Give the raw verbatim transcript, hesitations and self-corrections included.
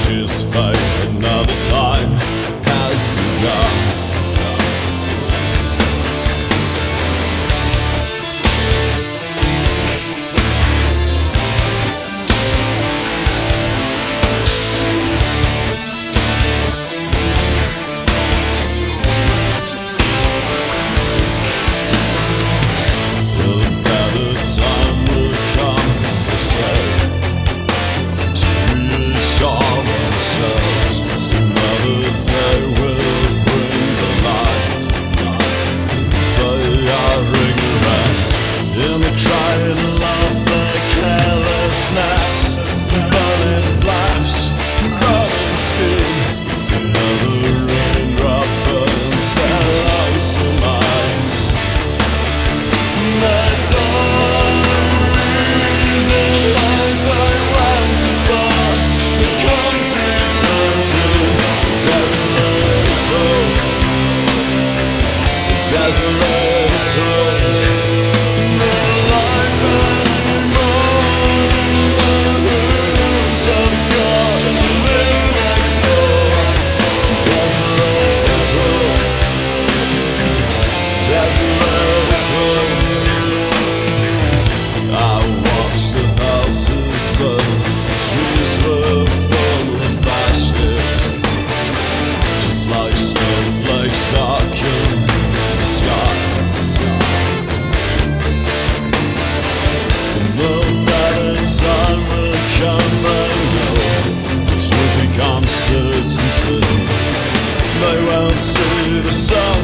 his fate. Another time has begun. In the crying love, the carelessness, burning flash, burning skin. Another raindrop burns their lonesome eyes. The dawn reason like I went too far. The country turned to desolate souls, desolate souls. I watched the houses burn, the trees were full of ashes, just like snowflakes darken the sky. The better time will come, I know it will become certainty. They won't see the sun